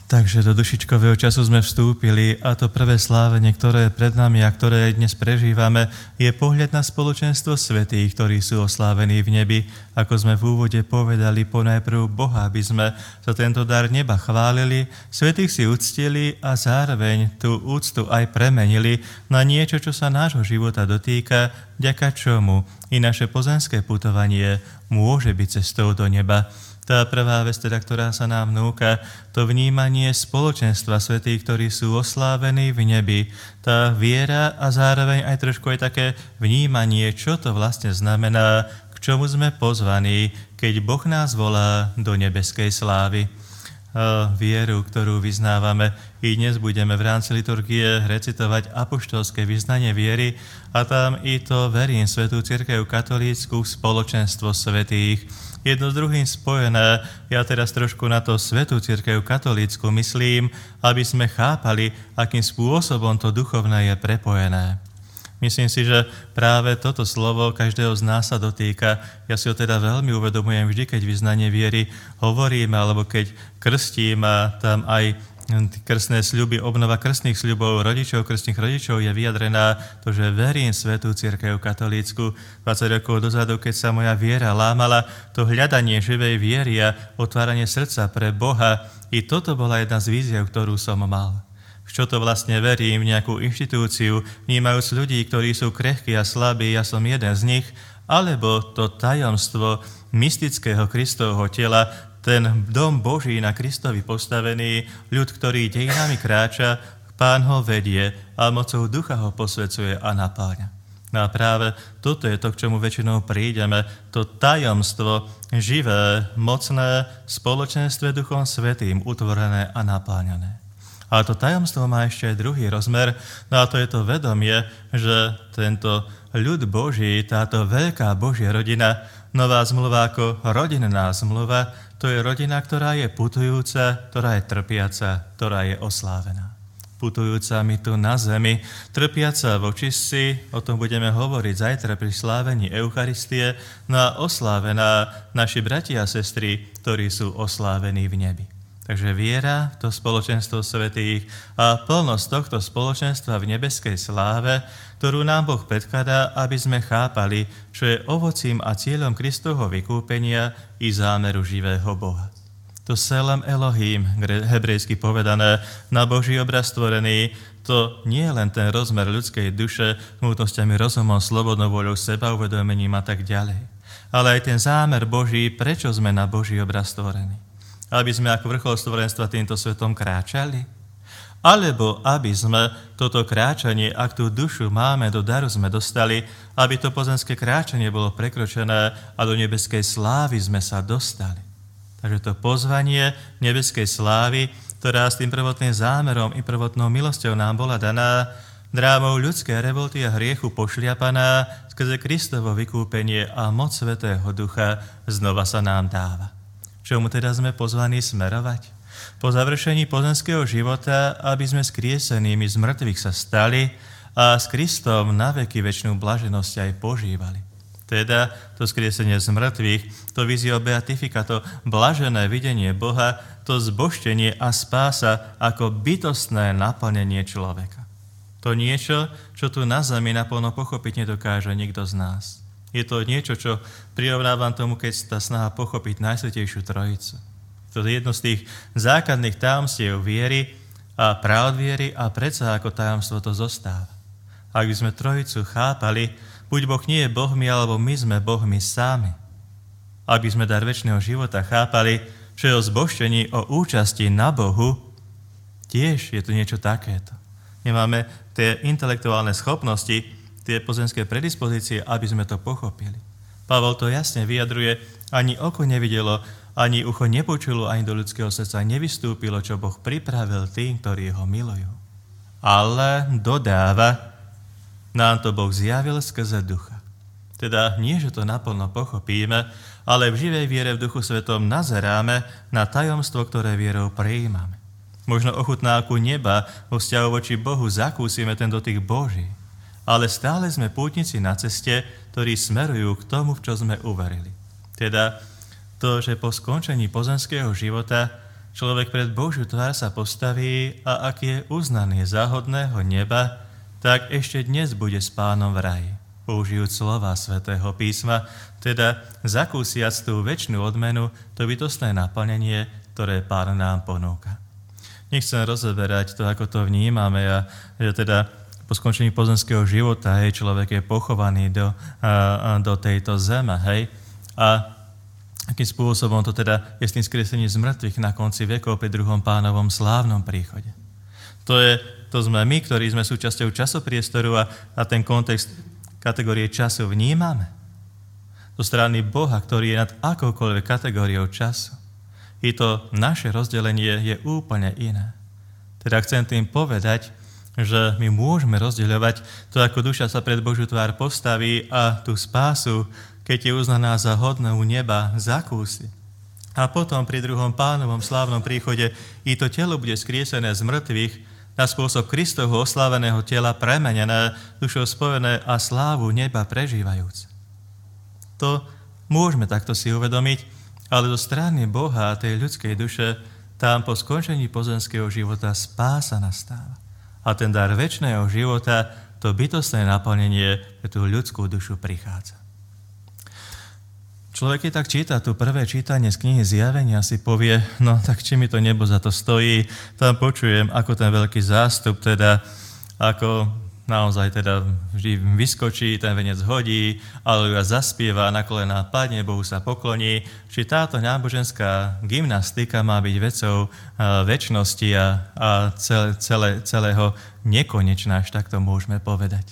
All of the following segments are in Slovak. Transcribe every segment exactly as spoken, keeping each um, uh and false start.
Takže do dušičkového času sme vstúpili a to prvé slávenie, ktoré je pred nami a ktoré dnes prežívame, je pohľad na spoločenstvo svätých, ktorí sú oslávení v nebi. Ako sme v úvode povedali, ponajprv Boha, aby sme za tento dar neba chválili, svätých si uctili a zároveň tú úctu aj premenili na niečo, čo sa nášho života dotýka, vďaka čomu i naše pozemské putovanie môže byť cestou do neba. Tá prvá vec, teda, ktorá sa nám núka, to vnímanie spoločenstva svätých, ktorí sú oslávení v nebi. Tá viera a zároveň aj trošku aj také vnímanie, čo to vlastne znamená, k čomu sme pozvaní, keď Boh nás volá do nebeskej slávy. A vieru, ktorú vyznávame. I dnes budeme v rámci liturgie recitovať apoštolské vyznanie viery a tam i to verím svätú cirkev katolícku, spoločenstvo svätých. Jedno s druhým spojené, ja teraz trošku na to svätú cirkev katolícku myslím, aby sme chápali, akým spôsobom to duchovné je prepojené. Myslím si, že práve toto slovo každého z nás sa dotýka. Ja si ho teda veľmi uvedomujem vždy, keď vyznanie viery hovoríme, alebo keď krstím a tam aj krstné sľuby, obnova krstných sľubov rodičov, krstných rodičov je vyjadrená to, že verím svätú cirkev katolícku. dvadsať rokov dozadu, keď sa moja viera lámala, to hľadanie živej viery a otváranie srdca pre Boha, i toto bola jedna z víziev, ktorú som mal. V čo to vlastne verím, v nejakú inštitúciu, vnímajúc ľudí, ktorí sú krehkí a slabí, ja som jeden z nich, alebo to tajomstvo mystického Kristovho tela, ten dom Boží na Kristovi postavený, ľud, ktorý dejinami kráča, Pán ho vedie a mocou ducha ho posvecuje a napáľa. No a práve toto je to, k čomu väčšinou prídeme, to tajomstvo živé, mocné, v spoločenstve Duchom Svätým, utvorené a napáľané. A to tajomstvo má ešte aj druhý rozmer, no a to je to vedomie, že tento ľud Boží, táto veľká Božia rodina, nová zmluva ako rodinná zmluva, to je rodina, ktorá je putujúca, ktorá je trpiaca, ktorá je oslávená. Putujúca my tu na zemi, trpiaca v očistci, o tom budeme hovoriť zajtra pri slávení Eucharistie, no a oslávená naši bratia a sestry, ktorí sú oslávení v nebi. Takže viera, to spoločenstvo svätých a plnosť tohto spoločenstva v nebeskej sláve, ktorú nám Boh predkladá, aby sme chápali, čo je ovocím a cieľom Kristovho vykúpenia i zámeru živého Boha. To Selem Elohim, hebrejsky povedané, na Boží obraz stvorený, to nie je len ten rozmer ľudskej duše, smutnosťami, rozumom, slobodnou voľou, seba, uvedomením a tak ďalej. Ale aj ten zámer Boží, prečo sme na Boží obraz stvorení. Aby sme ako vrchol stvorenstva týmto svetom kráčali? Alebo aby sme toto kráčanie, ak tú dušu máme, do daru sme dostali, aby to pozemské kráčanie bolo prekročené a do nebeskej slávy sme sa dostali. Takže to pozvanie nebeskej slávy, ktorá s tým prvotným zámerom i prvotnou milosťou nám bola daná, drámou ľudskej revolty a hriechu pošliapaná, skrze Kristovo vykúpenie a moc Svätého Ducha znova sa nám dáva. Čomu teda sme pozvaní smerovať? Po završení pozemského života, aby sme skriesenými z mŕtvych sa stali a s Kristom na veky večnú blaženosť aj požívali. Teda to skriesenie z mŕtvych, to vízio beatifika, to blažené videnie Boha, to zbožtenie a spása ako bytostné naplnenie človeka. To niečo, čo tu na zemi naplno pochopiť nedokáže nikto z nás. Je to niečo, čo prirovnávam tomu, keď tá snaha pochopiť Najsvätejšiu Trojicu. To je jedno z tých základných tajomstiev viery a práv viery a predsa ako tajomstvo to zostáva. Ak by sme Trojicu chápali, buď Boh nie je Bohmi, alebo my sme Bohmi sami. Ak by sme dar večného života chápali, že o zbožtení, o účasti na Bohu, tiež je to niečo takéto. Nemáme tie intelektuálne schopnosti, tie pozemské predispozície, aby sme to pochopili. Pavol to jasne vyjadruje, ani oko nevidelo, ani ucho nepočulo, ani do ľudského srdca nevystúpilo, čo Boh pripravil tým, ktorí ho milujú. Ale dodáva, nám to Boh zjavil skrze Ducha. Teda nie, že to naplno pochopíme, ale v živej viere v Duchu Svetom nazeráme na tajomstvo, ktoré vierou prijímame. Možno ochutnávku neba vo vzťahu voči Bohu zakúsime ten dotyk Boží. Ale stále sme pútnici na ceste, ktorí smerujú k tomu, v čo sme uverili. Teda to, že po skončení pozemského života človek pred Božiu tvár sa postaví a ak je uznaný za hodného neba, tak ešte dnes bude s Pánom v raji, použijúc slova Svätého písma, teda zakúsiac tú večnú odmenu, to bytostné naplnenie, ktoré Pán nám ponúka. Nechcem rozoberať to, ako to vnímame a že teda po skončení pozemského života, hej, človek je pochovaný do, a, a, do tejto zeme, hej, a akým spôsobom to teda je s tým skriesením z mŕtvych na konci vekov pri druhom Pánovom slávnom príchode. To, je, to sme my, ktorí sme súčasťou časopriestoru a, a ten kontext kategórie času vnímame. Zo strany Boha, ktorý je nad akoukoľvek kategóriou času. I to naše rozdelenie je úplne iné. Teda chcem tým povedať, že my môžeme rozdeľovať to, ako duša sa pred Božiu tvár postaví a tú spásu, keď je uznaná za hodnú neba, zakúsi. A potom pri druhom Pánovom slávnom príchode i to telo bude skriesené z mŕtvych na spôsob Kristovho osláveného tela premenené, dušou spojené a slávu neba prežívajúc. To môžeme takto si uvedomiť, ale zo strany Boha a tej ľudskej duše tam po skončení pozemského života spása nastáva. A ten dar večného života, to bytostné naplnenie pre tú ľudskú dušu prichádza. Človek, keď tak číta tu prvé čítanie z knihy Zjavenia, si povie, no tak či mi to nebo za to stojí, tam počujem, ako ten veľký zástup, teda ako naozaj teda vždy vyskočí, ten venec hodí, aleluja zaspieva, na kolená padne, Bohu sa pokloní. Či táto náboženská gymnastika má byť vecou večnosti a, a celé, celé, celého nekonečná, až tak to môžeme povedať.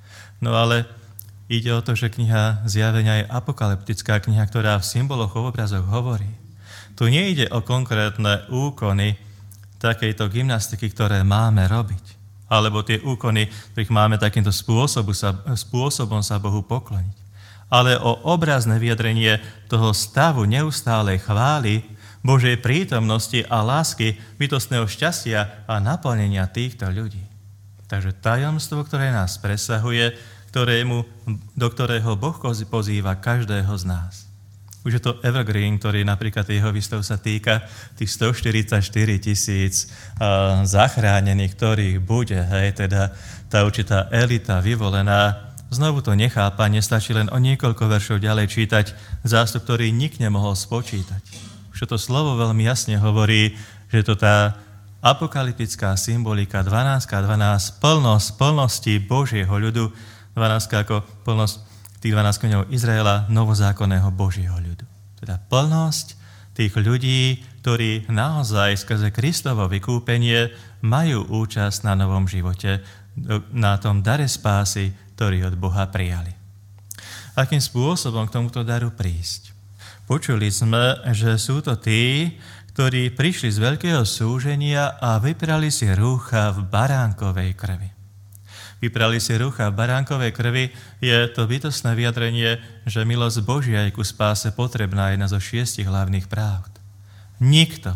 No ale ide o to, že kniha Zjavenia je apokalyptická kniha, ktorá v symboloch, v obrazoch hovorí. Tu nejde o konkrétne úkony takejto gymnastiky, ktoré máme robiť. Alebo tie úkony, ktorých máme takýmto spôsobom sa, spôsobom sa Bohu pokloniť. Ale o obrazné vyjadrenie toho stavu neustálej chvály, Božej prítomnosti a lásky, bytostného šťastia a naplnenia týchto ľudí. Takže tajomstvo, ktoré nás presahuje, ktorému, do ktorého Boh pozýva každého z nás. Už je to evergreen, ktorý napríklad jeho výstav sa týka tých stoštyridsaťštyri tisíc uh, zachránených, ktorých bude, hej, teda tá určitá elita vyvolená. Znovu to nechápa, nestačí len o niekoľko veršov ďalej čítať zástup, ktorý nik nemohol spočítať. Už to slovo veľmi jasne hovorí, že to tá apokalyptická symbolika dvanásť dvanásť, plnosť plnosti Božieho ľudu, dvanásť ako plnosť tých dvanásť kmeňov Izraela, novozákonného Božieho ľudu. Teda plnosť tých ľudí, ktorí naozaj skrze Kristovo vykúpenie majú účasť na novom živote, na tom dare spásy, ktorý od Boha prijali. Akým spôsobom k tomuto daru prísť? Počuli sme, že sú to tí, ktorí prišli z veľkého súženia a vyprali si rúcha v baránkovej krvi. Vyprali si rúcha v baránkovej krvi je to bytostné vyjadrenie, že milosť Božia je ku spáse potrebná, jedna zo šiestich hlavných právd. Nikto,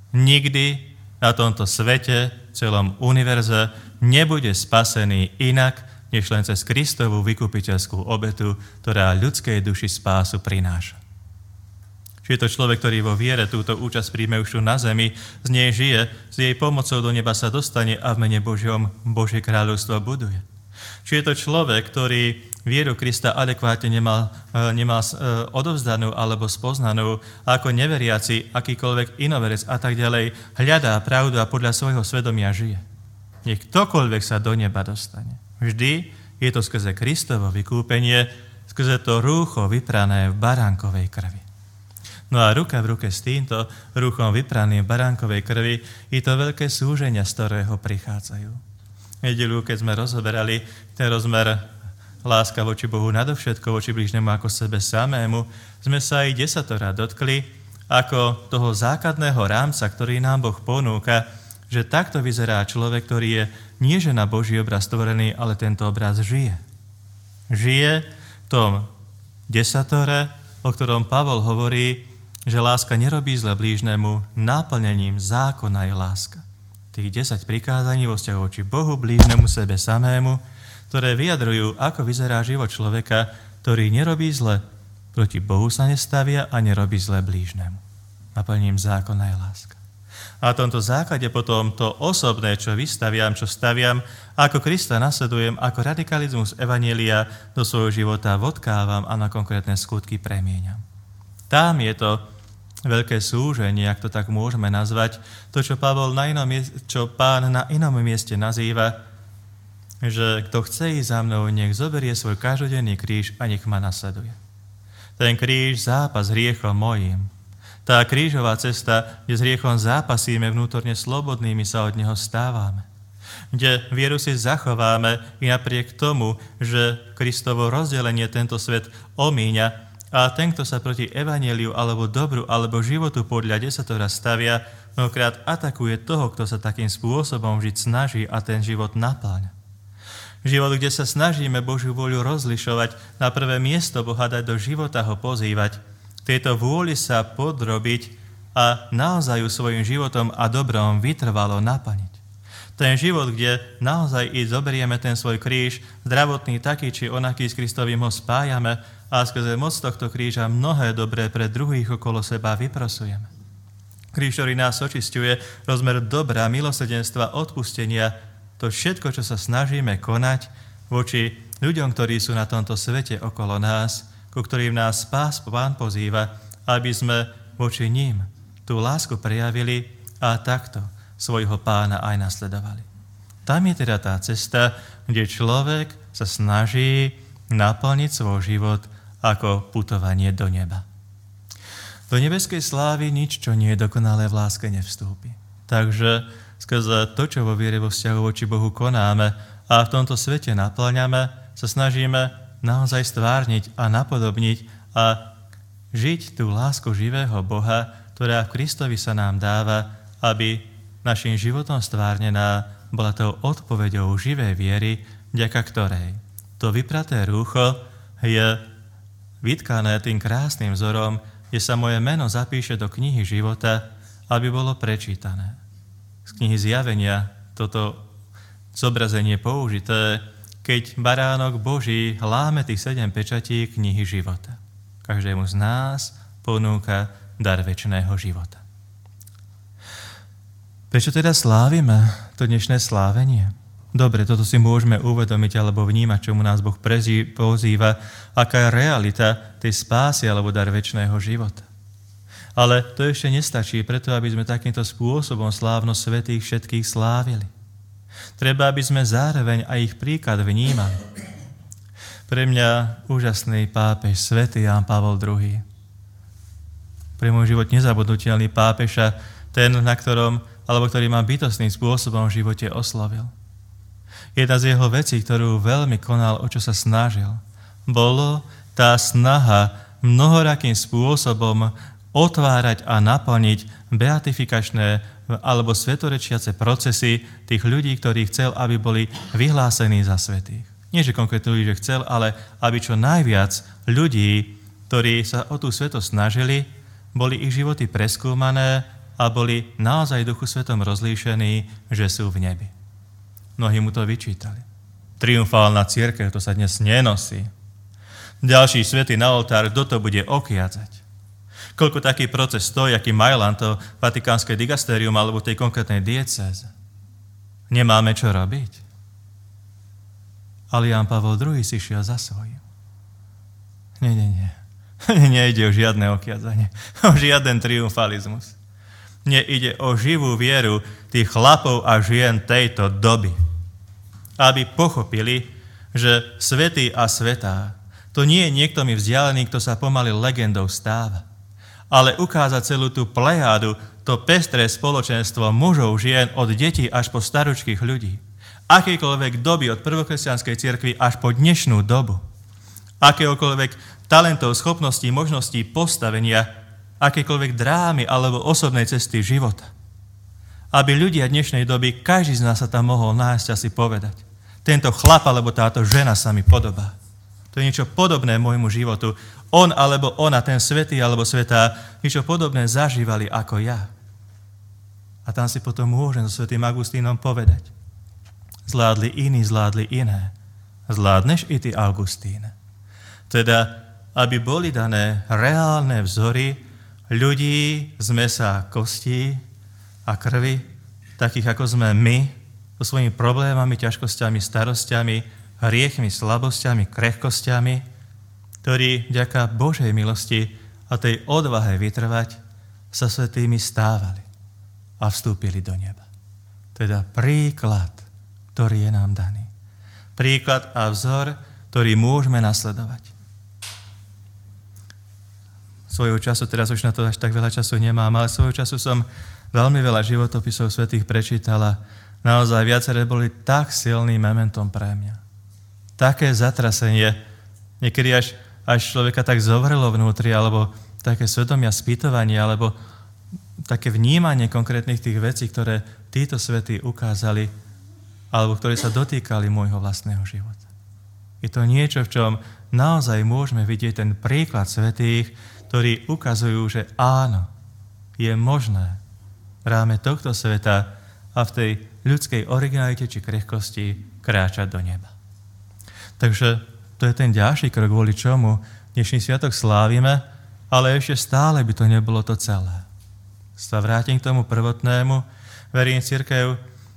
nikdy na tomto svete, celom univerze, nebude spasený inak, než len cez Kristovú vykupiteľskú obetu, ktorá ľudskej duši spásu prináša. Či je to človek, ktorý vo viere túto účasť príjme už tu na zemi, z nej žije, s jej pomocou do neba sa dostane a v mene Božiom Božie kráľovstvo buduje. Či je to človek, ktorý vieru Krista adekvátne nemal, nemal odovzdanú alebo spoznanú, ako neveriaci, akýkoľvek inoverec a tak ďalej, hľadá pravdu a podľa svojho svedomia žije. Nech ktokoľvek sa do neba dostane. Vždy je to skrze Kristovo vykúpenie, skrze to rúcho vyprané v baránkovej krvi. No a ruka v ruke s týmto rúchom vypraným v baránkovej krvi je to veľké súženia, z ktorého prichádzajú. Nedeľu, keď sme rozoberali ten rozmer láska voči Bohu nadovšetko, voči blížnemu ako sebe samému, sme sa aj desatora dotkli ako toho základného rámca, ktorý nám Boh ponúka, že takto vyzerá človek, ktorý je nie že na Boží obraz stvorený, ale tento obraz žije. Žije v tom desatore, o ktorom Pavol hovorí, že láska nerobí zle blížnemu, náplnením zákona je láska. Tých desať prikázaní vo vzťahu voči Bohu, blížnemu, sebe samému, ktoré vyjadrujú, ako vyzerá život človeka, ktorý nerobí zle, proti Bohu sa nestavia a nerobí zle blížnemu. Naplnením zákona je láska. A na tomto základe potom to osobné, čo vystaviam, čo staviam, ako Krista nasledujem, ako radikalizmus evanjelia do svojho života vodkávam a na konkrétne skutky premieňam. Tam je to veľké súženie, ak to tak môžeme nazvať, to, čo Pavol na inom, čo Pán na inom mieste nazýva, že kto chce ísť za mnou, nech zoberie svoj každodenný kríž a nech ma nasleduje. Ten kríž, zápas s hriechom mojím, tá krížová cesta, kde s hriechom zápasíme, vnútorne slobodnými sa od neho stávame. Kde vieru si zachováme i napriek tomu, že Kristovo rozdelenie tento svet omíňa a ten, kto sa proti evanjeliu alebo dobru alebo životu podľa desatora stavia, mnohokrát atakuje toho, kto sa takým spôsobom žiť snaží a ten život napĺňa. Život, kde sa snažíme Božiu vôľu rozlišovať, na prvé miesto Boha dať do života ho pozývať, tejto vôli sa podrobiť a naozaj ju svojim životom a dobrom vytrvalo naplniť. Ten život, kde naozaj i zoberieme ten svoj kríž, zdravotný taký či onaký s Kristovým ho spájame a skrze moc tohto kríža mnohé dobré pre druhých okolo seba vyprosujeme. Kríž, ktorý nás očisťuje, rozmer dobra, milosrdenstva, odpustenia, to všetko, čo sa snažíme konať voči ľuďom, ktorí sú na tomto svete okolo nás, ku ktorým nás Spás Pán pozýva, aby sme voči ním tú lásku prejavili a takto svojho Pána aj nasledovali. Tam je teda tá cesta, kde človek sa snaží naplniť svoj život ako putovanie do neba. Do nebeskej slávy nič, čo nie je dokonalé v láske, nevstúpi. Takže skrze to, čo vo viere vo vzťahu voči Bohu konáme a v tomto svete naplňame, sa snažíme naozaj stvárniť a napodobniť a žiť tú lásku živého Boha, ktorá v Kristovi sa nám dáva, aby našim životom stvárnená bola tou odpoveďou živej viery, vďaka ktorej to vypraté rúcho je vytkané tým krásnym vzorom, kde sa moje meno zapíše do knihy života, aby bolo prečítané. Z knihy Zjavenia toto zobrazenie použité, keď baránok Boží láme tých sedem pečatí knihy života. Každému z nás ponúka dar večného života. Prečo teda slávime to dnešné slávenie? Dobre, toto si môžeme uvedomiť alebo vnímať, čomu nás Boh pozýva, aká je realita tej spásy alebo dar večného života. Ale to ešte nestačí preto, aby sme takýmto spôsobom slávnosť svätých všetkých slávili. Treba, aby sme zároveň aj ich príklad vnímali. Pre mňa úžasný pápež, svätý Ján Pavol druhý. Pre môj život nezabudnutelný pápeža, ten, na ktorom, alebo ktorý ma bytostným spôsobom v živote oslavil. Jedna z jeho vecí, ktorú veľmi konal, o čo sa snažil, bolo tá snaha mnohorakým spôsobom otvárať a naplniť beatifikačné alebo svetorečiace procesy tých ľudí, ktorí chcel, aby boli vyhlásení za svätých. Nie, že konkrétne ľudí, že chcel, ale aby čo najviac ľudí, ktorí sa o tú svetosť snažili, boli ich životy preskúmané a boli naozaj Duchu Svetom rozlíšení, že sú v nebi. Mnohí mu to vyčítali. Triumfálna cirkev, to sa dnes nenosí. Ďalší svätý na oltár, kto to bude okiacať? Koľko taký proces stojí, aký Majlan, to vatikánske digastérium alebo tej konkrétnej diecéze. Nemáme čo robiť. Ale Ján Pavol druhý si šiel za svojím. Nie, nie, nie. Nejde o žiadne okiadzanie, o žiaden triumfalizmus. Nie, ide o živú vieru tých chlapov a žien tejto doby. Aby pochopili, že svätý a svätá, to nie je niekto mi vzdialený, kto sa pomaly legendou stáva, ale ukázať celú tú plejádu, to pestré spoločenstvo mužov, žien, od detí až po staručkých ľudí. Akejkoľvek doby od prvokresťanskej cirkvi až po dnešnú dobu. Akéhokoľvek talentov, schopností, možností, postavenia, akékoľvek drámy alebo osobnej cesty života. Aby ľudia dnešnej doby, každý z nás sa tam mohol nájsť a si povedať. Tento chlap alebo táto žena sa mi podobá. To je niečo podobné môjmu životu. On alebo ona, ten svätý alebo svätá, niečo podobné zažívali ako ja. A tam si potom môžem so svätým Augustínom povedať. Zvládli iní, zvládli iné. Zvládneš i ty, Augustín. Teda, aby boli dané reálne vzory ľudí z mesa a kostí, a krvi, takých ako sme my, so svojimi problémami, ťažkosťami, starostiami, hriechmi, slabosťami, krehkosťami, ktorí vďaka Božej milosti a tej odvahe vytrvať sa svätými stávali a vstúpili do neba. Teda príklad, ktorý je nám daný. Príklad a vzor, ktorý môžeme nasledovať. Svojho času, teraz už na to až tak veľa času nemám, ale svojho času som veľmi veľa životopisov svätých prečítal a naozaj viaceré boli tak silným mementom pre mňa. Také zatrasenie, niekedy až, až človeka tak zovrelo vnútri, alebo také svedomia spýtovanie, alebo také vnímanie konkrétnych tých vecí, ktoré títo svätí ukázali, alebo ktoré sa dotýkali môjho vlastného života. Je to niečo, v čom naozaj môžeme vidieť ten príklad svätých, ktorí ukazujú, že áno, je možné v ráme tohto sveta a v tej ľudskej originalite či krehkosti kráčať do neba. Takže to je ten ďalší krok, kvôli čomu dnešný sviatok slávime, ale ešte stále by to nebolo to celé. Sa vrátim k tomu prvotnému, verím cirkev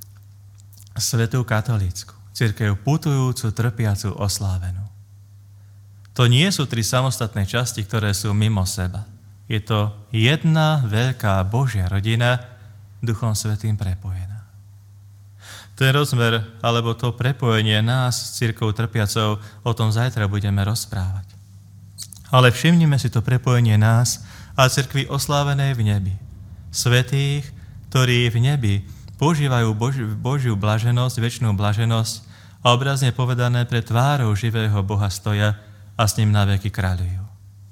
svätú katolícku, cirkev putujúcu, trpiacu, oslávenú. To nie sú tri samostatné časti, ktoré sú mimo seba. Je to jedna veľká Božia rodina, Duchom Svätým prepojená. Ten rozmer, alebo to prepojenie nás s cirkvou trpiacou, o tom zajtra budeme rozprávať. Ale všimnime si to prepojenie nás a cirkvi oslávenej v nebi. Svätých, ktorí v nebi požívajú Boži, Božiu blaženosť, večnú blaženosť a obrazne povedané pred tvárou živého Boha stoja a s ním naveky kráľujú.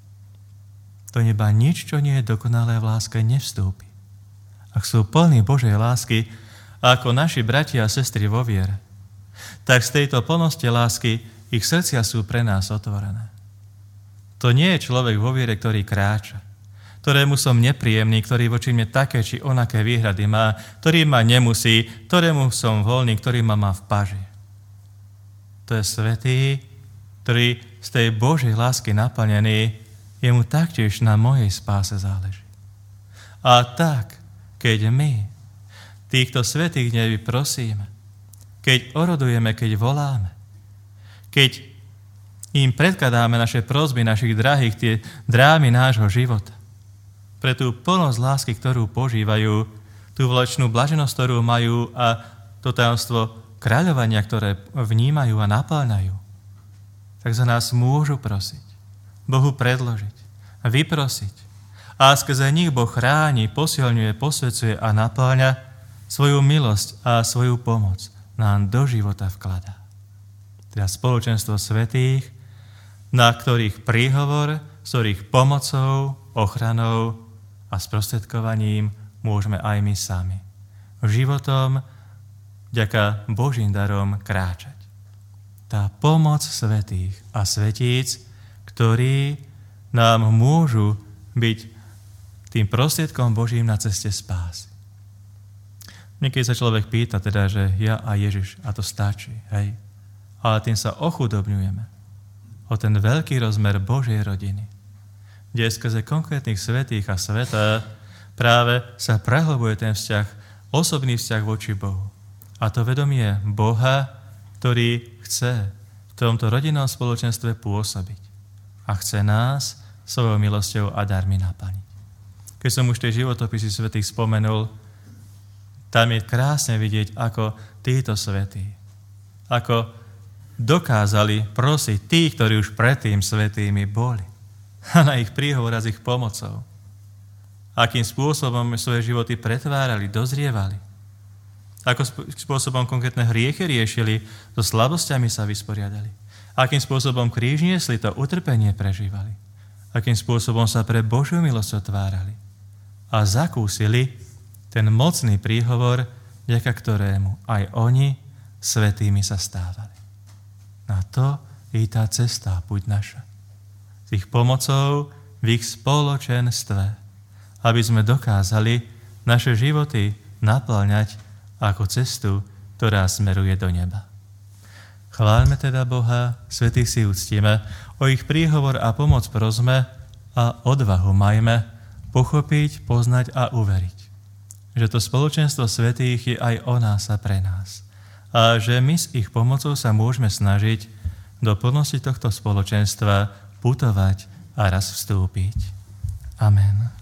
Do neba nič, čo nie je dokonalé v láske, nevstúpi. Ak sú plní Božej lásky, ako naši bratia a sestry vo viere, tak z tejto plnosti lásky ich srdcia sú pre nás otvorené. To nie je človek vo viere, ktorý kráča, ktorému som nepríjemný, ktorý voči mne také či onaké výhrady má, ktorý ma nemusí, ktorému som voľný, ktorý ma má v paži. To je svätý, ktorý z tej Božej lásky naplnený, jemu taktiež na mojej spáse záleží. A tak, keď my týchto svätých nebi prosíme, keď orodujeme, keď voláme, keď im predkladáme naše prosby, našich drahých, tie drámy nášho života, pre tú plnosť lásky, ktorú požívajú, tú večnú blaženosť, ktorú majú a to tajomstvo kráľovania, ktoré vnímajú a napĺňajú, tak za nás môžu prosiť, Bohu predložiť, vyprosiť. A skrze nich Boh chráni, posilňuje, posvedzuje a napĺňa svoju milosť a svoju pomoc nám do života vkladá. Teda spoločenstvo svätých, na ktorých príhovor, s ktorých pomocou, ochranou a sprostredkovaním môžeme aj my sami životom vďaka Božím darom kráčať. Tá pomoc svätých a svätíc, ktorí nám môžu byť tým prostriedkom Božím na ceste spásy. Niekedy sa človek pýta teda, že ja a Ježiš, a to stačí, hej? Ale tým sa ochudobňujeme o ten veľký rozmer Božej rodiny, kde skrze konkrétnych svätých a svätá práve sa prehlbuje ten vzťah, osobný vzťah voči Bohu. A to vedomie Boha, ktorý chce v tomto rodinnom spoločenstve pôsobiť a chce nás svojou milosťou a darmi naplniť. Keď som už tie životopisy svätých spomenul, tam je krásne vidieť, ako títo svätí, ako dokázali prosiť tých, ktorí už predtým svätými boli a na ich príhovor a s ich pomocou. Akým spôsobom svoje životy pretvárali, dozrievali. Ako spôsobom konkrétne hriechy riešili, so slabosťami sa vysporiadali. Akým spôsobom kríž niesli, to utrpenie prežívali. Akým spôsobom sa pre Božiu milosť otvárali. A zakúsili ten mocný príhovor, vďaka ktorému aj oni svätými sa stávali. Na to je tá cesta, buď naša. S ich pomocou v ich spoločenstve, aby sme dokázali naše životy naplňať ako cestu, ktorá smeruje do neba. Chváľme teda Boha, svätých si uctíme, o ich príhovor a pomoc prosme a odvahu majme pochopiť, poznať a uveriť, že to spoločenstvo svätých je aj o nás a pre nás. A že my s ich pomocou sa môžeme snažiť do plnosti tohto spoločenstva putovať a raz vstúpiť. Amen.